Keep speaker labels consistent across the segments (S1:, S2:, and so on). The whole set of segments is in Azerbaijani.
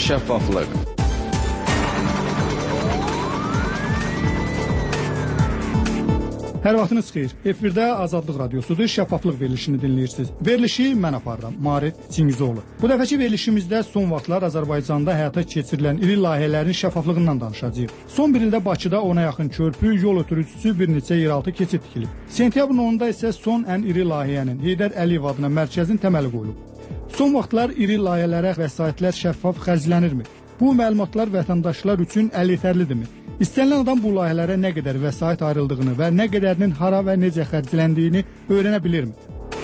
S1: şəffaflıq.
S2: Hər vaxtınız xeyir. Efirdə Azadlıq Radiosudur, şəffaflıq verilişini dinləyirsiniz. Verilişi mən aparıram, Marit Çingizoğlu. Bu dəfəki verilişimizdə son vaxtlar Azərbaycanda həyata keçirilən iri layihələrin şəffaflığından danışacağıq. Son bir ildə Bakıda 10-a yaxın körpü, yol ötürücüsü, bir neçə yeraltı keçid tikilib. Sentyabrın 10-da isə son ən iri layihənin Heydər Əliyev adına mərkəzin təməli qoyulub. Son vaxtlar iri layihələrə vəsaitlər şəffaf xərclənirmi? Bu məlumatlar vətəndaşlar üçün əleyhitərlidirmi? İstənilən adam bu layihələrə nə qədər vəsait ayrıldığını və nə qədərinin hara və necə xərcləndiyini öyrənə bilirmi?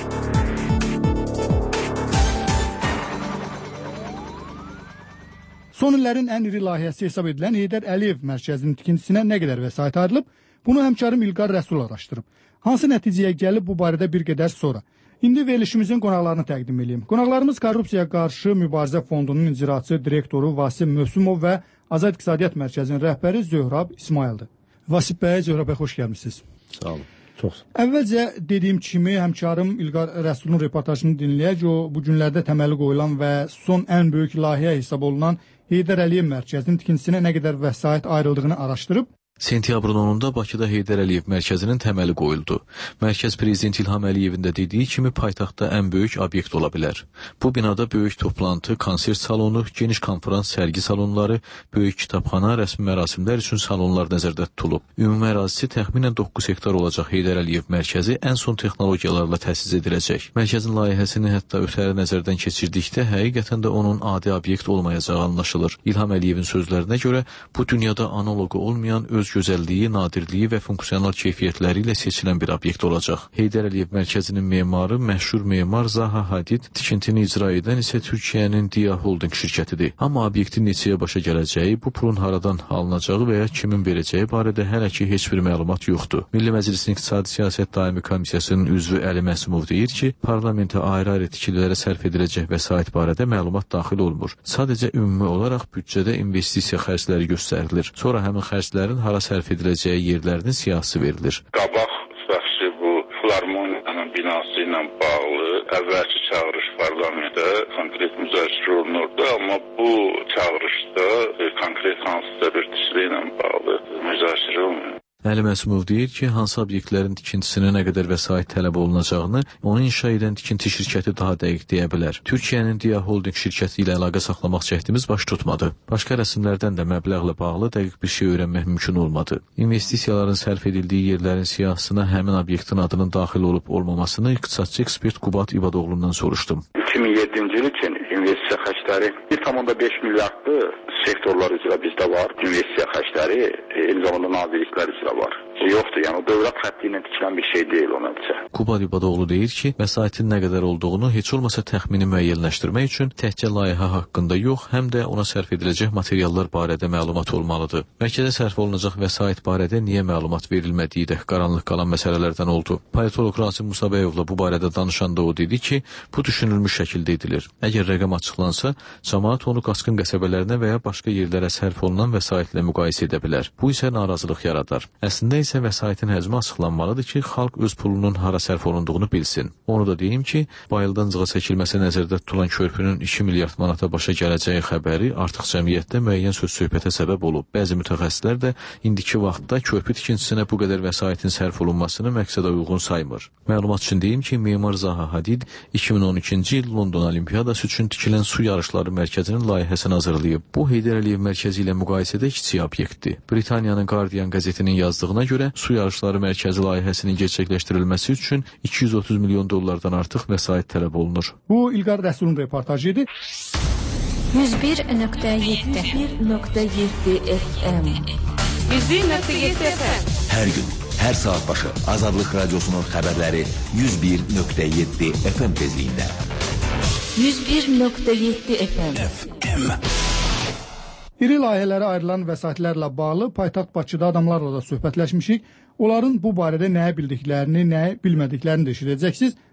S2: Son illərin ən iri layihəsi hesab edilən Heydər Əliyev mərkəzinin tikintisinə nə qədər vəsait ayrılıb? Bunu həmkarım İlqar Rəsul araşdırıb. Hansı nəticəyə gəlib bu barədə bir qədər sonra. İndi verilişimizin qonaqlarını təqdim edeyim. Qonaqlarımız Korrupsiyaya qarşı Mübarizə Fondunun icraçı direktoru Vasif Mövsümov və Azad İqtisadiyyat Mərkəzinin rəhbəri Zöhrab İsmayıldır. Vasif bəy, Zöhrab bəy, xoş gəlmisiniz.
S3: Sağ olun. Çox.
S2: Əvvəlcə dediyim kimi həmkarım İlqar Rəsulun reportajını dinləyək. O, bu günlərdə təməli qoyulan və son ən böyük layihə hesab olunan Heydər Əliyev mərkəzinin tikintisinə nə qədər vəsait ayrıldığını araşdırıb.
S3: Sentyabrın 10-da Bakıda Heydər Əliyev mərkəzinin təməli qoyuldu. Mərkəz prezident İlham Əliyevin də dediyi kimi paytaxtda ən böyük obyekt ola bilər. Bu binada böyük toplantı, konsert salonu, geniş konferans sərgi salonları, böyük kitabxana, rəsmi mərasimlər üçün salonlar nəzərdə tutulub. Ümumi ərazisi təxminən 9 hektar olacaq Heydər Əliyev mərkəzi ən son texnologiyalarla təsis ediləcək. Mərkəzin layihəsini hətta ötəri nəzərdən keçirdikdə həqiqətən də onun adi obyekt olmayacağı anlaşılır. İlham Əliyevin sözlərinə görə bu dünyada analoqu olmayan öz gözəlliyi, nadirliyi və funksional keyfiyyətləri ilə seçilən bir obyekt olacaq. Heydər Əliyev mərkəzinin memarı məşhur memar Zaha Hadid, tikintini icra edən isə Türkiyənin Dia Holding şirkətidir. Amma obyektin neçəyə başa gələcəyi, bu pulun haradan alınacağı və ya kimin verəcəyi barədə hələ ki heç bir məlumat yoxdur. Milli Məclisin İqtisadi Siyasət Daimi Komissiyasının üzvü Əli Məsumov deyir ki, parlamentə ayrı-ayrı tikililərə sərf ediləcək vəsait barədə məlumat daxil olmur. Sadəcə ümumi olaraq büdcədə investisiya xərcləri göstərilir. Sonra həmin xərclərin hara sərf ediləcəyi yerlərinin siyahısı verilir.
S4: Qabaq bəxşi bu filarmoniyanın binası ilə bağlı əvvəlki çağırış parlamentdə konkret müzakirə olunurdu, amma bu çağırışda konkret hansısa bir tikili ilə bağlı müzakirə olunur.
S3: Əli Məsumov deyir ki, hansı obyektlərin tikintisinə nə qədər vəsait tələb olunacağını onu inşa edən tikinti şirkəti daha dəqiq deyə bilər. Türkiyənin Dia Holding şirkəti ilə əlaqə saxlamaq cəhdimiz baş tutmadı. Başqa rəsmlərdən də məbləğlə bağlı dəqiq bir şey öyrənmək mümkün olmadı. İnvestisiyaların sərf edildiyi yerlərin siyahısına həmin obyektin adının daxil olub olmamasını iqtisadçı ekspert Qubat İbadoğlu'ndan soruşdum.
S4: 2007-ci il üçün investisiya xərcləri 1,5 milyardlı sektorlar üzrə bizdə var. İnvestisiya xərcləri eyni zamanda nazirliklər üzrə var. Yoxdur, yəni o dövlət xətti ilə tikilən bir şey deyil o nəticə.
S3: Qubat İbadoğlu deyir ki, vəsaitin nə qədər olduğunu heç olmasa təxmini müəyyənləşdirmək üçün təkcə layihə haqqında yox, həm də ona sərf ediləcək materiallar barədə məlumat olmalıdır. Mərkəzə sərf olunacaq vəsait barədə niyə məlumat verilmədiyi də qaranlıq qalan məsələlərdən oldu. Politolog Rasim Musabəyovla bu barədə danışanda o dedi ki, bu düşünülmüş şəkildə edilir. Əgər rəqəm açıqlansa, cəmaət onu qaçqın qəsəbələrinə və ya başqa yerlərə sərf olunan vəsaitlə müqayisə edə bilər. Bu isə narazılıq yaradar. Əslində isə vəsaitin həcmi açıqlanmalıdır ki, xalq öz pulunun hara sərf olunduğunu bilsin. Onu da deyim ki, bayıldan cığa çəkilməsi nəzərdə tutulan körpünün 2 milyard manata başa gələcəyi xəbəri artıq cəmiyyətdə müəyyən söz-söhbətə səbəb olub. Bəzi mütəxəssislər də indiki vaxtda körpü tikintisinə bu qədər vəsaitin sərf olunmasını məqsədə uyğun saymır. Məlumat üçün deyim ki, memar Zaha Hadid 2012-ci il London Olimpiyadası üçün tikilən su yarışları mərkəzinin layihəsini hazırlayıb. Bu, Heydər Əliyev mərkəzi ilə müqayisədə kiçik obyektdir. Britaniyanın Guardian qəzetinin yazdığına görə su yarışları mərkəzi layihəsinin gerçəkləşdirilməsi üçün 230 milyon dollardan artıq vəsait tələb olunur.
S2: Bu İlqar Rəsulun reportajı idi.
S5: 101.7 FM
S6: 101.7 FM
S7: Hər gün, hər saat başı Azadlıq Radiosunun xəbərləri 101.7 FM tezliyində.
S5: 101.7 FM
S2: İri layihələrə ayrılan vəsaitlərlə bağlı paytaxt Bakıda adamlarla da söhbətləşmişik. Onların bu barədə nəyə bildiklərini, nəyə bilmədiklərini də eşidəcəksiniz.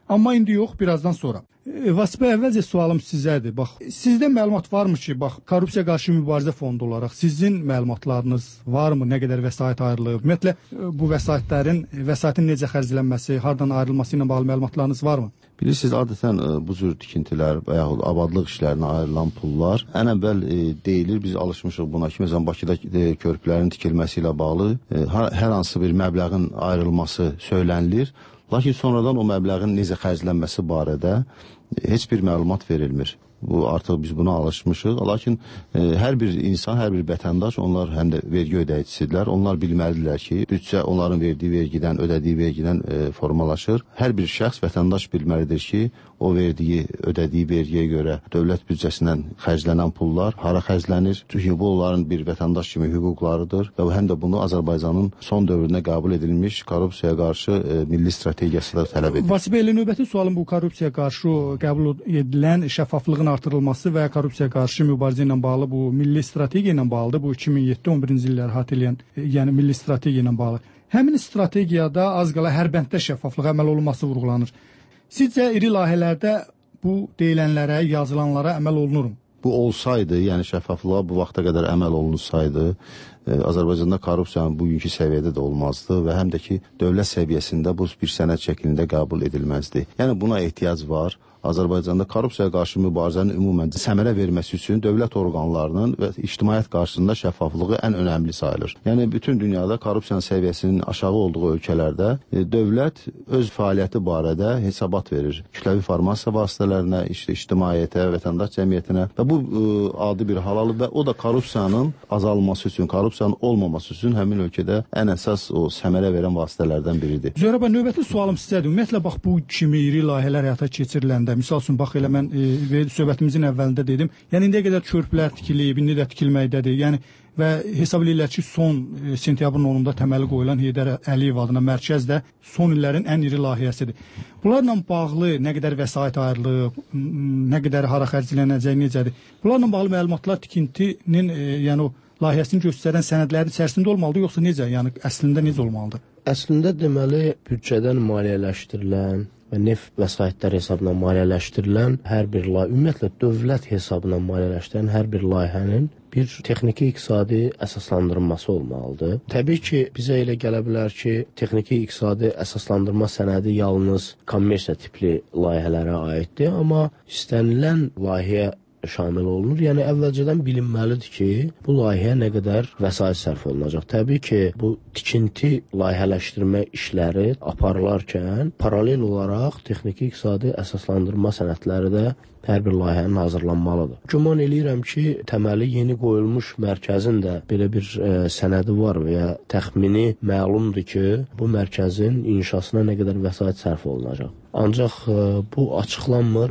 S2: Amma indi yox, birazdan sonra. Vasif bəy, əvvəlcə sualım sizədir. Bax, sizdə məlumat varmı ki, bax, korrupsiya qarşı mübarizə fondu olaraq sizin məlumatlarınız varmı? Nə qədər vəsait ayrılıb? Ümumiyyətlə bu vəsaitin necə xərclənməsi, hardan ayrılması ilə bağlı məlumatlarınız varmı?
S1: Bilirsiniz, adətən bu cür tikintilər və yaxud abadlıq işlərinə ayrılan pullar ən əvvəl deyilir, biz alışmışıq buna ki, məsələn, Bakıda körpülərin tikilməsi ilə bağlı hər hansı bir məbləğin ayrılması söylənilir. Lakin sonradan o məbləğin necə xərclənməsi barədə heç bir məlumat verilmir. Bu artıq biz buna alışmışıq. Lakin hər bir insan, hər bir vətəndaş, onlar həm də vergi ödəyicisidirlər. Onlar bilməlidirlər ki, büdcə onların verdiyi vergidən, ödədiyi vergidən formalaşır. Hər bir şəxs, vətəndaş bilməlidir ki, o verdiyi, ödədiyi vergiyə görə dövlət büdcəsindən xərclənən pullar hara xərclənir? Çünki bu onların bir vətəndaş kimi hüquqlarıdır və həm də bunu Azərbaycanın son dövründə qəbul edilmiş korrupsiyaya qarşı milli strategiyası da tələb edir.
S2: Vasif bəy, növbəti sualım bu korrupsiyaya qarşı qəbul edilən şəffaflığın artırılması və korrupsiyaya qarşı mübarizə ilə bağlı bu milli strategiya ilə bağlıdır. Bu 2007-11-ci illəri əhatə edən, yəni milli strategiya ilə bağlı. Həmin strategiyada az qala hər bənddə şəffaflıq əməl olunması vurğulanır. Sizcə iri layihələrdə bu deyilənlərə, yazılanlara əməl olunurmu?
S1: Bu olsaydı, yəni şəffaflığa bu vaxta qədər əməl olunsaydı, Azərbaycanda korrupsiyanın bugünkü səviyyədə də olmazdı və həm də ki, dövlət səviyyəsində bu bir sənəd şəklində qəbul edilməzdi. Yəni buna ehtiyac var. Azərbaycanda korrupsiyaya qarşı mübarizənin ümumən səmərə verməsi üçün dövlət orqanlarının və ictimaiyyət qarşısında şəffaflığı ən önəmli sayılır. Yəni bütün dünyada korrupsiyanın səviyyəsinin aşağı olduğu ölkələrdə dövlət öz fəaliyyəti barədə hesabat verir. Kütləvi informasiya vasitələrinə, ictimaiyyətə, vətəndaş cəmiyyətinə və bu adi bir hal alıb və o da korrupsiyanın azalması üçün, korrupsiyanın olmaması üçün həmin ölkədə ən əsas o səmərə verən vasitələrdən biridir.
S2: Zöhrə bəy, növbəti sualım sizədir. Ümumiyyətlə bax bu kimi iri layihələr həyata keçiriləndə, misal üçün bax elə mən söhbətimizin əvvəlində dedim, yəni indiyə qədər körpülər tikilib, indi də tikilməkdədir. Yəni və hesab edirlər ki, son sentyabrın 10-da təməli qoyulan Heydər Əliyev adına mərkəz də son illərin ən iri layihəsidir. Bunlarla bağlı nə qədər vəsait ayrılıb, nə qədər hara xərclənəcək, necədir? Bunlarla bağlı məlumatlar tikintinin, yəni o layihəsini göstərən sənədlərin içərisində olmalıdır, yoxsa necə? Yəni əslində necə olmalıdır?
S8: Əslində deməli büdcədən maliyyələşdirilən və neft vəsaitlər hesabına maliyyələşdirilən hər bir layihə, ümumiyyətlə dövlət hesabına maliyyələşdirilən hər bir layihənin bir texniki iqtisadi əsaslandırılması olmalıdır. Təbii ki, bizə elə gələ bilər ki, texniki iqtisadi əsaslandırma sənədi yalnız kommersiya tipli layihələrə aiddir, amma istənilən layihə şamil olunur. Yəni əvvəlcədən bilinməlidir ki, bu layihəyə nə qədər vəsait sərf olunacaq. Təbii ki, bu tikinti layihələşdirmə işləri aparılarkən paralel olaraq texniki iqtisadi əsaslandırma sənədləri də hər bir layihənin hazırlanmalıdır. Güman eləyirəm ki, təməli yeni qoyulmuş mərkəzin də belə bir sənədi var və ya təxmini məlumdur ki, bu mərkəzin inşasına nə qədər vəsait sərf olunacaq. Ancaq bu açıqlanmır,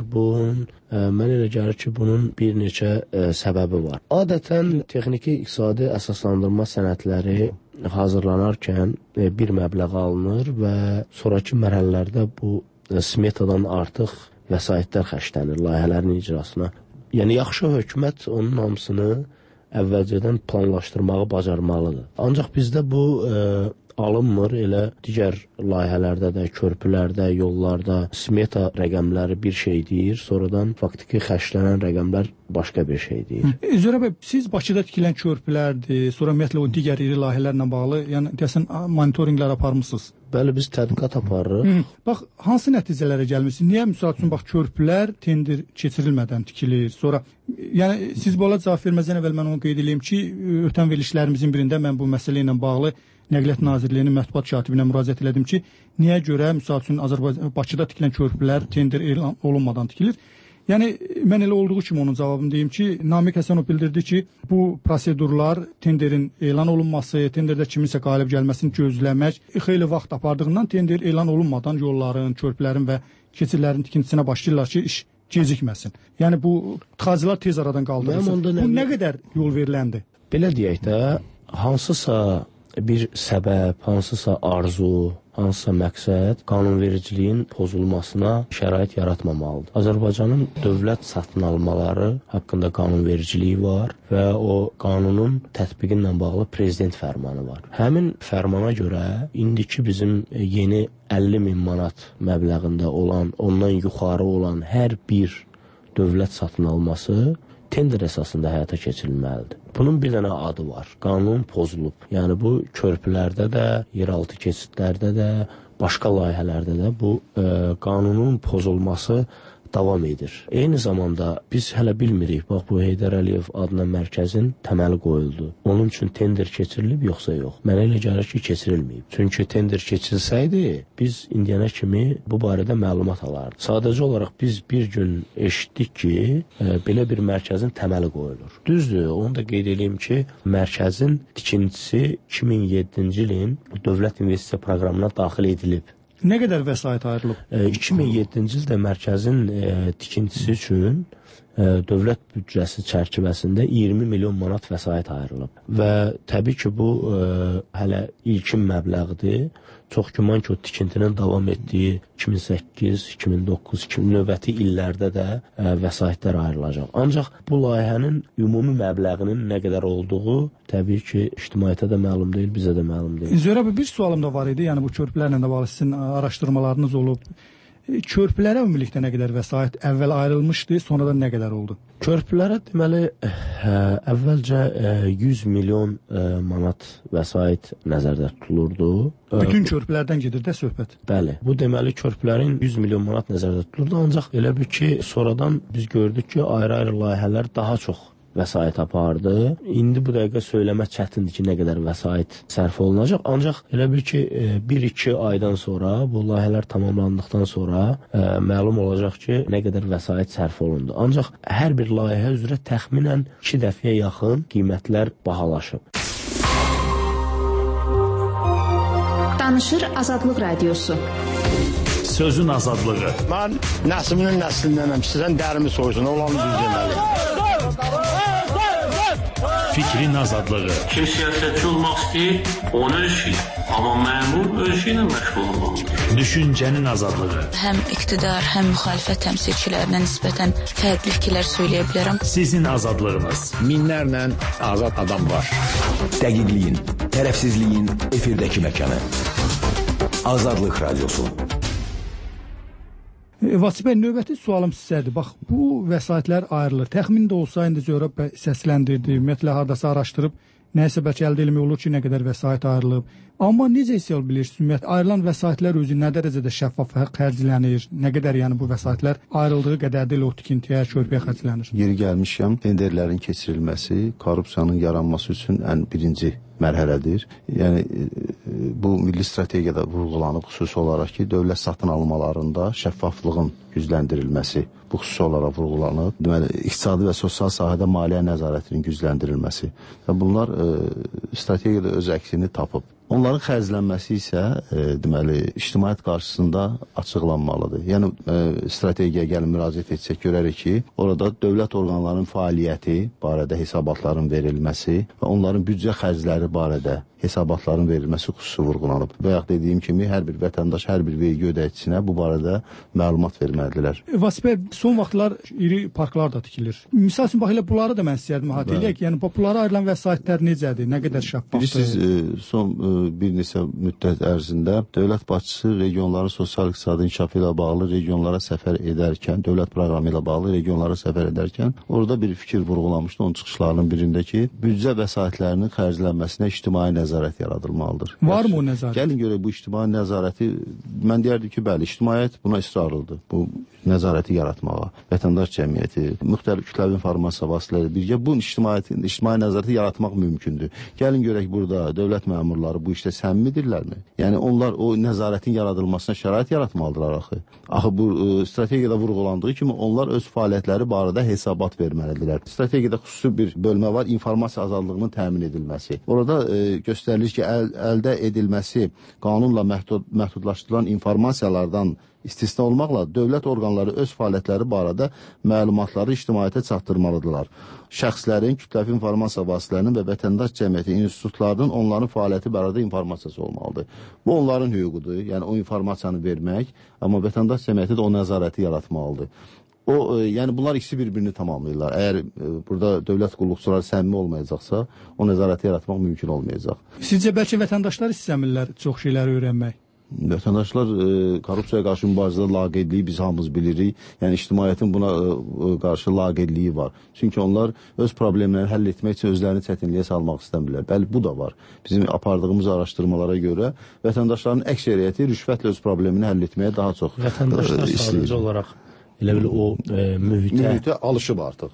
S8: mən elə gəlir ki, bunun bir neçə səbəbi var. Adətən texniki iqtisadi əsaslandırma sənədləri hazırlanarkən bir məbləğ alınır və sonraki mərhələlərdə bu smetadan artıq vəsaitlər xərclənir layihələrin icrasına. Yəni yaxşı hökumət onun hamısını əvvəlcədən planlaşdırmağı bacarmalıdır. Ancaq bizdə bu alınmır, elə digər layihələrdə də, körpülərdə, yollarda smeta rəqəmləri bir şey deyir, sonradan faktiki xərclənən rəqəmlər başqa bir şey deyir.
S2: Zöhrə bəy, siz Bakıda tikilən körpülərdir, sonra ümumiyyətlə o digər iri layihələrlə bağlı, yəni deyəsən monitorinqlər aparmısınız?
S8: Bəli, biz tədqiqat aparırıq.
S2: Bax, hansı nəticələrə gəlmişsiniz? Niyə misal üçün bax körpülər tender keçirilmədən tikilir? Sonra yəni siz belə cavab verməzdən əvvəl mən onu qeyd edeyim ki, ötən verilişlərimizin birində mən bu məsələ ilə bağlı Nəqliyyat Nazirliyinin mətbuat katibinə müraciət elədim ki, niyə görə misal üçün Bakıda tikilən körpülər tender elan olunmadan tikilir? Yəni mən elə olduğu kimi onun cavabını deyim ki, Namiq Həsənov bildirdi ki, bu prosedurlar tenderin elan olunması, tenderdə kiminsə qalib gəlməsini gözləmək xeyli vaxt apardığından tender elan olunmadan yolların, körpülərin və keçidlərin tikintisinə başlayırlar ki, iş gecikməsin. Yəni bu tıxacılar tez aradan qaldırılsın. Bu nə qədər yol veriləndi?
S8: Belə deyək də, hansısa bir səbəb, hansısa arzu, hansısa məqsəd qanunvericiliyin pozulmasına şərait yaratmamalıdır. Azərbaycanın dövlət satın almaları haqqında qanunvericiliyi var və o qanunun tətbiqi ilə bağlı prezident fərmanı var. Həmin fərmana görə indiki bizim yeni 50.000 manat məbləğində olan, ondan yuxarı olan hər bir dövlət satın alması tender əsasında həyata keçirilməlidir. Bunun bir dənə adı var. Qanun pozulub. Yəni bu körpülərdə də, yeraltı keçidlərdə də, başqa layihələrdə də bu qanunun pozulması davam edir. Eyni zamanda biz hələ bilmirik, bax bu Heydər Əliyev adına mərkəzin təməli qoyuldu. Onun üçün tender keçirilib yoxsa yox? Mənə elə gəlir ki, keçirilməyib. Çünki tender keçilsəydi, biz indiyənə kimi bu barədə məlumat alardıq. Sadəcə olaraq biz bir gün eşitdik ki, belə bir mərkəzin təməli qoyulur. Düzdür, onu da qeyd edeyim ki, mərkəzin tikintisi 2007-ci ilin Dövlət İnvestisiya Proqramına daxil edilib.
S2: Nə qədər vəsait ayrılıb?
S8: 2007-ci ildə mərkəzin tikintisi üçün dövlət büdcəsi çərçivəsində 20 milyon manat vəsait ayrılıb. Və təbii ki, bu hələ ilkin məbləğdir. Çox güman ki, o tikintinin davam etdiyi 2008, 2009, 2000 növbəti illərdə də vəsaitlər ayrılacaq. Ancaq bu layihənin ümumi məbləğinin nə qədər olduğu təbii ki, ictimaiyyətə də məlum deyil, bizə də məlum deyil.
S2: Zöhrə bəy, bir sualım da var idi. Yəni bu körpülərlə də bağlı sizin araşdırmalarınız olub. Körpülərə ümumilikdə nə qədər vəsait əvvəl ayrılmışdı, sonradan nə qədər oldu?
S8: Körpülərə deməli əvvəlcə 100 milyon manat vəsait nəzərdə tutulurdu.
S2: Bütün körpülərdən gedir də söhbət.
S8: Bəli. Bu deməli körpülərin 100 milyon manat nəzərdə tutulurdu, ancaq elə bir ki, sonradan biz gördük ki, ayrı-ayrı layihələr daha çox vəsait apardı. İndi bu dəqiqə söyləmə çətindir ki, nə qədər vəsait sərf olunacaq. Ancaq elə bir ki, 1-2 aydan sonra, bu layihələr tamamlandıqdan sonra məlum olacaq ki, nə qədər vəsait sərf olundu. Ancaq hər bir layihə üzrə təxminən 2 dəfəyə yaxın qiymətlər bahalaşıb.
S5: Danışır Azadlıq Radiosu.
S9: Sözün azadlığı.
S10: Mən nəslinin nəslindənəm. Sizdən dərimi soysun, olanı düz deməli.
S9: Fikrin azadlığı.
S11: Kim siyasətçi olmaq istəyir, onu ölçür. Amma məmur ölçü ilə məşğul olmalıdır.
S9: Düşüncənin azadlığı.
S12: Həm iqtidar, həm müxalifət təmsilçilərinə nisbətən fərqli fikirlər söyləyə bilərəm.
S9: Sizin azadlığınız.
S10: Minlərlə azad adam var.
S7: Dəqiqliyin, tərəfsizliyin efirdəki məkanı. Azadlıq Radiosu.
S2: Vasif bəy, növbəti sualım sizədir. Bax, bu vəsaitlər ayrılır. Təxmin də olsa, indi Zöhrə bəy səsləndirdi, ümumiyyətlə hardasa araşdırıb, nəyəsə bəlkə əldə eləmək olur ki, nə qədər vəsait ayrılıb. Amma necə hiss bilirsiniz, ümumiyyətlə ayrılan vəsaitlər özü nə dərəcədə şəffaf xərclənir, nə qədər yəni bu vəsaitlər ayrıldığı qədər də o tikintiyə, körpüyə xərclənir?
S1: Yeri gəlmişkən, tenderlərin keçirilməsi korrupsiyanın yaranması üçün ən birinci mərhələdir. Yəni bu milli strategiyada vurğulanıb xüsusi olaraq ki, dövlət satın almalarında şəffaflığın gücləndirilməsi bu xüsusi olaraq vurğulanıb. Deməli, iqtisadi və sosial sahədə maliyyə nəzarətinin gücləndirilməsi və bunlar strategiyada öz əksini tapıb. Onların xərclənməsi isə deməli ictimaiyyət qarşısında açıqlanmalıdır. Yəni strategiyaya gəlib müraciət etsək görərik ki, orada dövlət orqanlarının fəaliyyəti barədə hesabatların verilməsi və onların büdcə xərcləri barədə hesabatların verilməsi xüsusi vurğulanıb. Bayaq dediyim kimi hər bir vətəndaş, hər bir vergi ödəyicinə bu barədə məlumat verməlidirlər.
S2: Vasif bəy, son vaxtlar iri parklar da tikilir. Misal üçün bax elə bunları da mən istəyərdim əhatə eləyək. Yəni bunlara ayrılan vəsaitlər necədir? Nə qədər şəffafdır?
S1: Bilirsiniz, son bir neçə müddət ərzində dövlət başçısı regionların sosial-iqtisadi inkişafı ilə bağlı regionlara səfər edərkən, dövlət proqramı ilə bağlı regionlara səfər edərkən orada bir fikir vurğulamışdı onun çıxışlarının birində ki, büdcə vəsaitlərinin xərclənməsinə ictimai nəzarət yaradılmalıdır.
S2: Varmı o nəzarət?
S1: Gəlin görək bu ictimai nəzarəti, mən deyərdim ki, bəli, ictimaiyyət buna israrlıdır. Bu nəzarəti yaratmağa, vətəndaş cəmiyyəti, müxtəlif kütləvi informasiya vasitələri birgə bu ictimai nəzarəti yaratmaq mümkündür. Gəlin görək burada dövlət məmurları bu işdə səmimidirlərmi? Yəni onlar o nəzarətin yaradılmasına şərait yaratmalıdırlar axı. Axı bu strategiyada vurğulandığı kimi onlar öz fəaliyyətləri barədə hesabat verməlidirlər. Strategiyada xüsusi bir bölmə var, informasiya azadlığının təmin edilməsi. Orada göstərilir ki, əldə edilməsi qanunla məhdudlaşdırılan informasiyalardan istisna olmaqla dövlət orqanları öz fəaliyyətləri barədə məlumatları ictimaiyyətə çatdırmalıdırlar. Şəxslərin, kütləvi informasiya vasitələrinin və vətəndaş cəmiyyəti institutlarının onların fəaliyyəti barədə informasiyası olmalıdır. Bu onların hüququdur, yəni o informasiyanı vermək, amma vətəndaş cəmiyyəti də o nəzarəti yaratmalıdır. Yəni bunlar ikisi bir-birini tamamlayırlar. Əgər burada dövlət qulluqçuları səmimi olmayacaqsa, o nəzarəti yaratmaq mümkün olmayacaq.
S2: Sizcə bəlkə vətəndaşlar istəmirlər çox şeyləri öyrənmək?
S1: Vətəndaşlar korrupsiyaya qarşı mübarizədə laqeydliyi biz hamımız bilirik. Yəni ictimaiyyətin buna qarşı laqeydliyi var. Çünki onlar öz problemlərini həll etmək üçün özlərini çətinliyə salmaq istəmirlər. Bəli, bu da var. Bizim apardığımız araşdırmalara görə vətəndaşların əksəriyyəti rüşvətlə öz problemini həll etməyə daha çox istəyir.
S8: Vətəndaşlar sadəcə olaraq elə bil o mühitə
S1: alışıb artıq.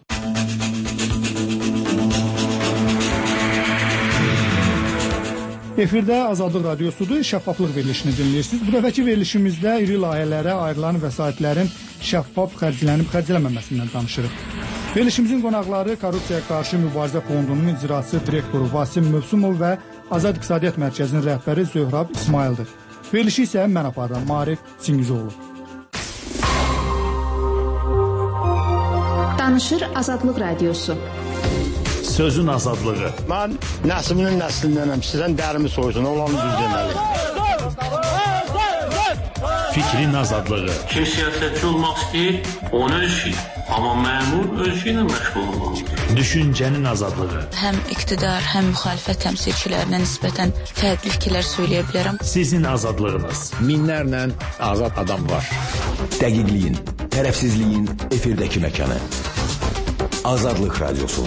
S2: Efirdə Azadlıq Radiosudur, şəffaflıq verilişini dinləyirsiniz. Bu dəfəki verilişimizdə iri layihələrə ayrılan vəsaitlərin şəffaf xərclənib-xərclənməməsindən danışırıq. Verilişimizin qonaqları Korrupsiyaya qarşı mübarizə fondunun icraçı direktoru Vasim Mövsümov və Azad İqtisadiyyat Mərkəzinin rəhbəri Zöhrab İsmaildir. Verilişi isə mən aparıram, Marif Çingizoğlu.
S5: Danışır Azadlıq Radiosu.
S9: Sözün azadlığı.
S10: Mən nəslinin nəslindənəm. Sizdən dərimi soysun, olanı düz deməli.
S9: Fikrin azadlığı.
S11: Kim siyasətçi olmaq istəyir, onu ölçür. Amma məmur ölçü ilə məşğul olmalıdır.
S9: Düşüncənin azadlığı.
S12: Həm iqtidar, həm müxalifət təmsilçilərinə nisbətən fərqli fikirlər söyləyə bilərəm.
S9: Sizin azadlığınız.
S7: Minlərlə azad adam var. Dəqiqliyin, tərəfsizliyin efirdəki məkanı. Azadlıq Radiosu.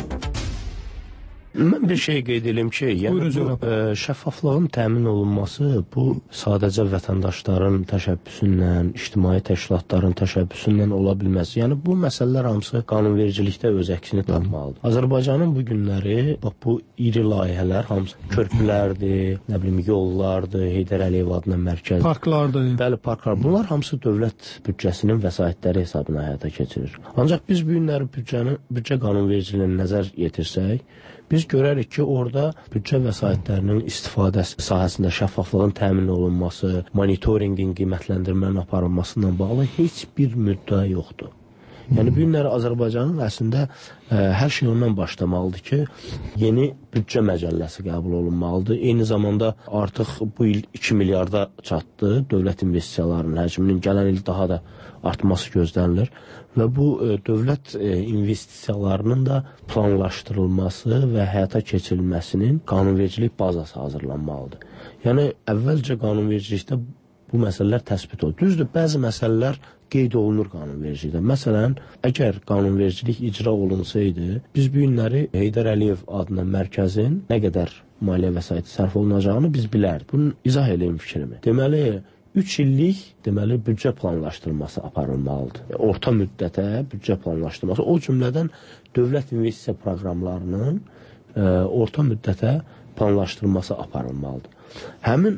S8: Mən bir şey qeyd edim ki, yəni bu şəffaflığın təmin olunması bu sadəcə vətəndaşların təşəbbüsü ilə, ictimai təşkilatların təşəbbüsü ilə ola bilməz. Yəni bu məsələlər hamısı qanunvericilikdə öz əksini tapmalıdır. Azərbaycanın bu günləri bax bu iri layihələr hamısı körpülərdir, nə bilim yollardır, Heydər Əliyev adına mərkəz,
S2: parklardır.
S8: Bəli, parklar. Bunlar hamısı dövlət büdcəsinin vəsaitləri hesabına həyata keçirilir. Ancaq biz bu günləri büdcə qanunvericiliyinə nəzər yetirsək, biz görərik ki, orada büdcə vəsaitlərinin istifadəsi sahəsində şəffaflığın təmin olunması, monitorinqin qiymətləndirmənin aparılması ilə bağlı heç bir müddəa yoxdur. Yəni, bu günləri Azərbaycanın əslində hər şey ondan başlamalıdır ki, yeni büdcə məcəlləsi qəbul olunmalıdır. Eyni zamanda artıq bu il 2 milyarda çatdı dövlət investisiyalarının həcminin, gələn il daha da artması gözlənilir və bu dövlət investisiyalarının da planlaşdırılması və həyata keçirilməsinin qanunvericilik bazası hazırlanmalıdır. Yəni, əvvəlcə qanunvericilikdə bu məsələlər təsbit olunur. Düzdür, bəzi məsələlər qeyd olunur qanunvericilikdə. Məsələn, əgər qanunvericilik icra olunsaydı, biz bu günləri Heydər Əliyev adına mərkəzin nə qədər maliyyə vəsaiti sərf olunacağını biz bilərdik. Bunu izah edeyim fikrimi. Deməli, 3 illik büdcə planlaşdırması aparılmalıdır. Orta müddətə büdcə planlaşdırması, o cümlədən dövlət investisiya proqramlarının orta müddətə planlaşdırması aparılmalıdır. Həmin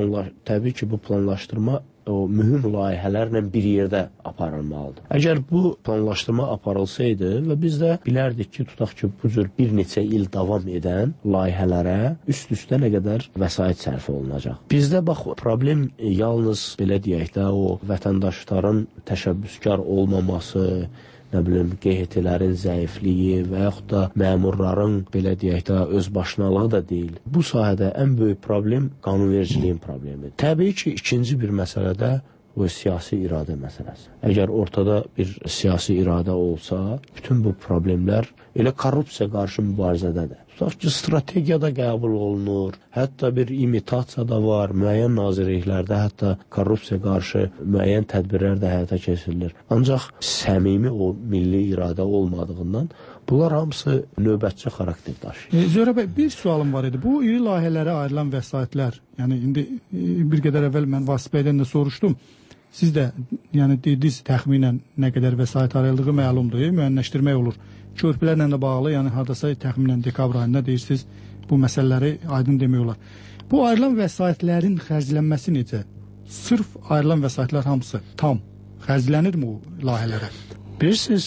S8: təbii ki, bu planlaşdırma o mühüm layihələrlə bir yerdə aparılmalıdır. Əgər bu planlaşdırma aparılsaydı və biz də bilərdik ki, tutaq ki, bu cür bir neçə il davam edən layihələrə üst-üstə nə qədər vəsait sərf olunacaq. Bizdə bax, problem yalnız belə deyək də, o vətəndaşların təşəbbüskar olmaması, nə bilim, QHT-lərin zəifliyi və yaxud da məmurların, belə deyək də, özbaşınalığı da deyil. Bu sahədə ən böyük problem qanunvericiliyin problemidir. Təbii ki, ikinci bir məsələdə o siyasi iradə məsələsi. Əgər ortada bir siyasi iradə olsa, bütün bu problemlər elə korrupsiya qarşı mübarizədə də. Tutaq ki, strategiya da qəbul olunur, hətta bir imitasiya da var, müəyyən nazirliklərdə hətta korrupsiya qarşı müəyyən tədbirlər də həyata keçirilir. Ancaq səmimi o milli iradə olmadığından bunlar hamısı növbətçi xarakter daşıyır.
S2: Zöhrə bəy, bir sualım var idi. Bu iri layihələrə ayrılan vəsaitlər, yəni indi bir qədər əvvəl mən Vasif bəydən də soruşdum. Siz də yəni dediniz təxminən nə qədər vəsait ayrıldığı məlumdur, müəyyənləşdirmək olur. Körpülərlə də bağlı, yəni hardasa təxminən dekabr ayında deyirsiniz, bu məsələləri aydın demək olar. Bu ayrılan vəsaitlərin xərclənməsi necə? Sırf ayrılan vəsaitlər hamısı tam xərclənirmi o layihələrə?
S8: Bilirsiniz,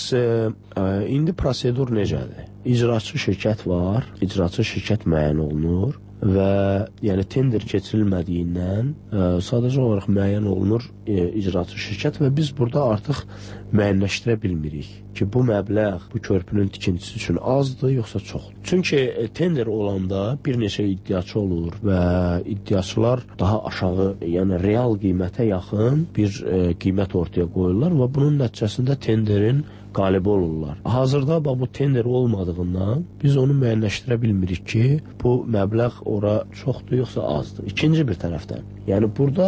S8: indi prosedur necədir? İcraçı şirkət var, icraçı şirkət müəyyən olunur və yəni tender keçirilmədiyindən sadəcə olaraq müəyyən olunur icraçı şirkət və biz burada artıq müəyyənləşdirə bilmirik ki, bu məbləğ bu körpünün tikintisi üçün azdır, yoxsa çoxdur. Çünki tender olanda bir neçə iddiaçı olur və iddiaçılar daha aşağı, yəni real qiymətə yaxın bir qiymət ortaya qoyurlar və bunun nəticəsində tenderin qalibi olurlar. Hazırda bu tender olmadığından biz onu müəyyənləşdirə bilmirik ki, bu məbləğ ora çoxdur, yoxsa azdır. İkinci bir tərəfdən, yəni burada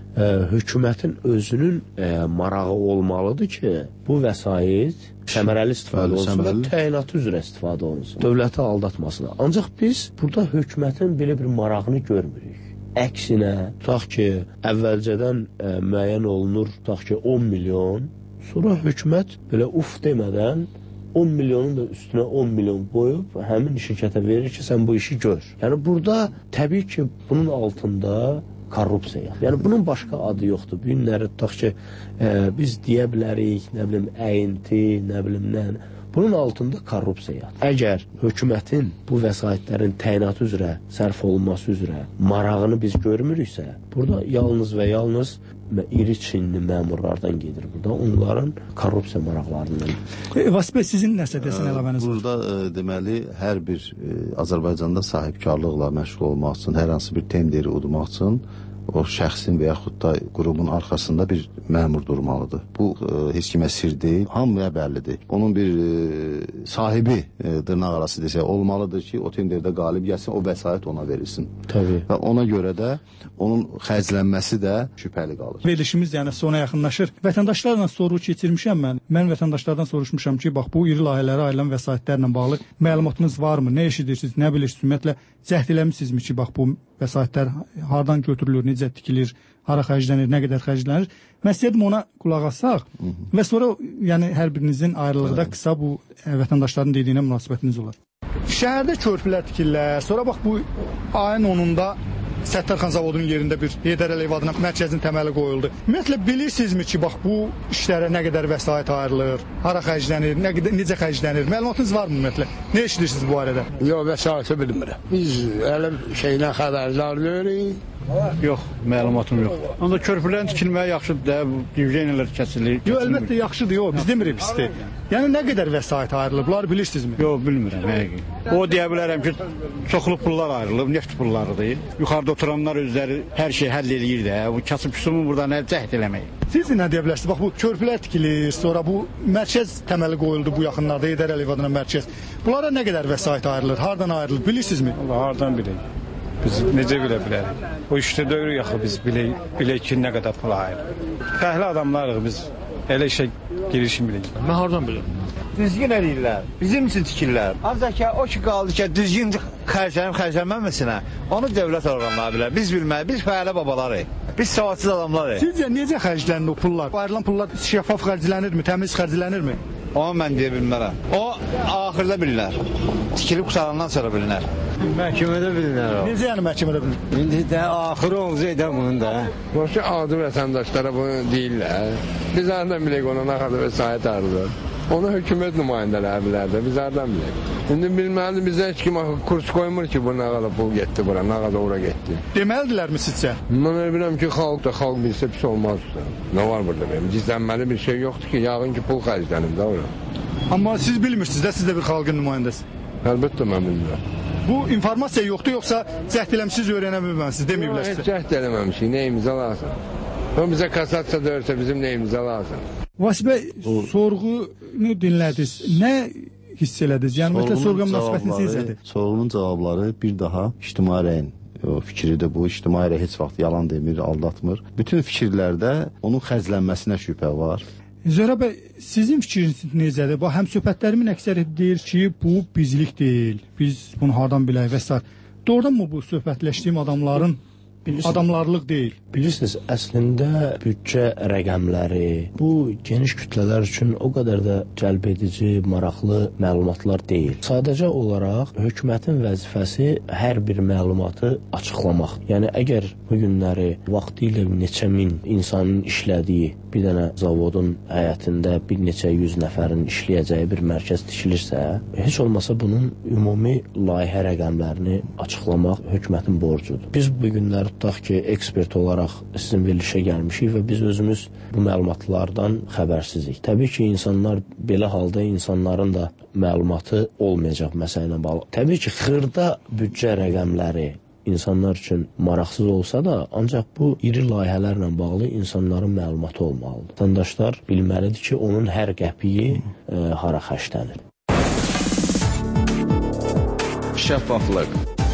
S8: hökumətin özünün marağı olmalıdır ki, bu vəsait səmərəli istifadə olsun və təyinatı üzrə istifadə olunsun. Dövləti aldatmasına. Ancaq biz burada hökumətin belə bir marağını görmürük. Əksinə, tutaq ki, əvvəlcədən müəyyən olunur, tutaq ki, 10 milyon, sonra hökumət belə demədən 10 milyonun da üstünə 10 milyon qoyub həmin şirkətə verir ki, sən bu işi gör. Yəni burada təbii ki, bunun altında korrupsiya. Yəni bunun başqa adı yoxdur. Bu günləri tutaq ki, biz deyə bilərik, nə bilim, əyinti, nə bilim, nə. Bunun altında korrupsiya. Əgər hökumətin bu vəsaitlərin təyinatı üzrə, sərf olunması üzrə marağını biz görmürüksə, burada yalnız və yalnız iri Çinli məmurlardan gedir burada. Onların korrupsiya maraqlarından.
S2: Vasif bəy, sizin nəsə desin əlavəniz?
S1: Burada deməli, hər bir Azərbaycanda sahibkarlıqla məşğul olmaq üçün, hər hansı bir tenderi udmaq üçün o şəxsin və yaxud da qrupumun arxasında bir məmur durmalıdır. Bu heç kimə sir deyil, hamıya bəllidir. Onun bir sahibi, dırnaq arası desək, olmalıdır ki, o tenderdə qalib gəlsin, o vəsait ona verilsin.
S8: Təbii.
S1: Və ona görə də onun xərclənməsi də şübhəli qalır.
S2: Verilişimiz yəni sona yaxınlaşır. Vətəndaşlarla soru keçirmişəm mən. Mən vətəndaşlardan soruşmuşam ki, bax bu iri layihələrə ayrılan vəsaitlərlə bağlı məlumatınız varmı? Nə eşidirsiniz, nə bilirsiniz? Ümumiyyətlə cəhd eləmisinizmi ki, bax bu vəsaitlər hardan götürülür, necə tikilir, hara xərclənir, nə qədər xərclənir? Mən istəyirdim ona qulaq assaq və sonra yəni hər birinizin ayrılıqda qısa bu vətəndaşların dediyinə münasibətiniz olar. Şəhərdə körpülər tikirlər, sonra bax bu ayın 10-unda Səttarxan zavodunun yerində bir Heydər Əliyev adına mərkəzin təməli qoyuldu. Ümumiyyətlə bilirsinizmi ki, bax bu işlərə nə qədər vəsait ayrılır, hara xərclənir, necə xərclənir? Məlumatınız varmı ümumiyyətlə? Nə eşidirsiniz bu barədə?
S10: Yox, vəsaiti bilmirəm. Biz elə şeydən xəbərdar deyirik.
S13: Yox, məlumatım yox. Onda körpülərin tikilməyi yaxşıdır da, divizyonalar kəsilir.
S2: Yox, əlbəttə yaxşıdır, yox, biz demirik pisdir. Yəni nə qədər vəsait ayrılıb, bunları bilirsinizmi?
S13: Yox, bilmirəm, həqiqi. O deyə bilərəm ki, çoxlu pullar ayrılıb, neft pullarıdır. Yuxarıda oturanlar özləri hər şey həll eləyir də. Bu kasıb-küsumu buradan cəhd eləmək.
S2: Siz nə deyə bilərsiniz? Bax bu körpülər tikilir, sonra bu mərkəz təməli qoyuldu bu yaxınlarda, Heydər Əliyev adına mərkəz. Bunlara nə qədər vəsait ayrılır, hardan ayrılır, bilirsinizmi?
S13: Allah, hardan bilək? Biz necə bilə bilərik? O işdə döyürük axı biz bilək ki, nə qədər pul ayrılır. Fəhli adamlarıq biz. Elə işə girişmirik.
S10: Mən hardan bilirəm?
S14: Düzgün eləyirlər, bizim üçün tikirlər. Ancaq ki, o ki qaldı ki, düzgün xərclənməməsinə, onu dövlət orqanları bilər. Biz bilmərik, biz fəhlə babalarıq. Biz savadsız adamlarıq.
S2: Sizcə necə xərclənir o pullar? Ayrılan pullar şəffaf xərclənirmi, təmiz xərclənirmi?
S14: Onu mən deyə bilmərəm. O, axırda bilinər. Tikilib qutarandan sonra bilinər.
S10: Məhkəmədə bilinər o.
S2: Necə yəni məhkəmədə bilinər?
S10: İndi də axırı olacaq bunun da. Boşu adi vətəndaşlara bunu deyirlər. Biz hardan bilək ona nə qədər vəsait ayrılır? Onu hökumət nümayəndələri bilər də, biz hardan bilək? İndi bilməli bizə heç kim kurs qoymur ki, bu nə qədər pul getdi bura, nə qədər ora getdi.
S2: Deməlidirlərmi sizcə?
S10: Mən bilirəm ki, xalq bilsə pis olmaz. Nə var burada benim? Gizlənməli bir şey yoxdur ki, yağın ki, pul xərclənib də ora.
S2: Amma siz bilmirsiniz də, siz də bir xalqın nümayəndəsiniz.
S10: Əlbəttə mən bilmirəm.
S2: Bu informasiya yoxdur, yoxsa cəhd eləmişsiniz, öyrənə bilməmisiniz, deməyiblər sizə?
S10: Heç cəhd eləməmişik, nəyimizə lazım? O bizə kasasiya döyürsə bizim nəyimizə lazım?
S2: Vasif bəy, sorğunu dinlədiniz. Nə hiss elədiniz? Yəni, məsələ sorğuya münasibətiniz necədir?
S1: Sorğunun cavabları bir daha ictimai rəyin fikridir bu. İctimai rəy heç vaxt yalan demir, aldatmır. Bütün fikirlərdə onun xərclənməsinə şübhə var.
S2: Zöhrə bəy, sizin fikriniz necədir? Bax, həmsöhbətlərimin əksəriyyəti deyir ki, bu bizlik deyil. Biz bunu hardan bilək və s. Doğrudanmı bu söhbətləşdiyim adamların adamlarlıq deyil.
S8: Bilirsiniz, əslində büdcə rəqəmləri bu geniş kütlələr üçün o qədər də cəlb edici, maraqlı məlumatlar deyil. Sadəcə olaraq hökumətin vəzifəsi hər bir məlumatı açıqlamaq. Yəni əgər bu günləri vaxtilə neçə min insanın işlədiyi bir dənə zavodun həyətində bir neçə yüz nəfərin işləyəcəyi bir mərkəz tikilirsə, heç olmasa bunun ümumi layihə rəqəmlərini açıqlamaq hökumətin borcudur. Biz bu günləri tutaq ki, ekspert olaraq sizin verilişə gəlmişik və biz özümüz bu məlumatlardan xəbərsizik. Təbii ki, insanlar belə halda insanların da məlumatı olmayacaq məsələ ilə bağlı. Təbii ki, xırda büdcə rəqəmləri insanlar üçün maraqsız olsa da, ancaq bu iri layihələrlə bağlı insanların məlumatı olmalıdır. Vətəndaşlar bilməlidir ki, onun hər qəpiyi hara xərclənir.
S7: Şəffaflıq.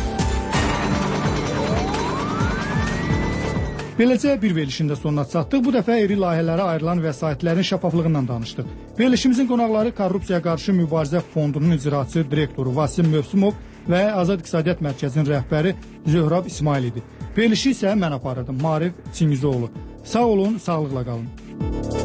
S2: Beləcə bir verilişin də sonuna çatdıq. Bu dəfə iri layihələrə ayrılan vəsaitlərin şəffaflığından danışdıq. Verilişimizin qonaqları Korrupsiyaya qarşı mübarizə fondunun icraçı direktoru Vasim Mövsümov və Azad İqtisadiyyat Mərkəzinin rəhbəri Zöhrab İsmail idi. Verilişi isə mən aparırdım, Maarif Çingizoğlu. Sağ olun, sağlıqla qalın.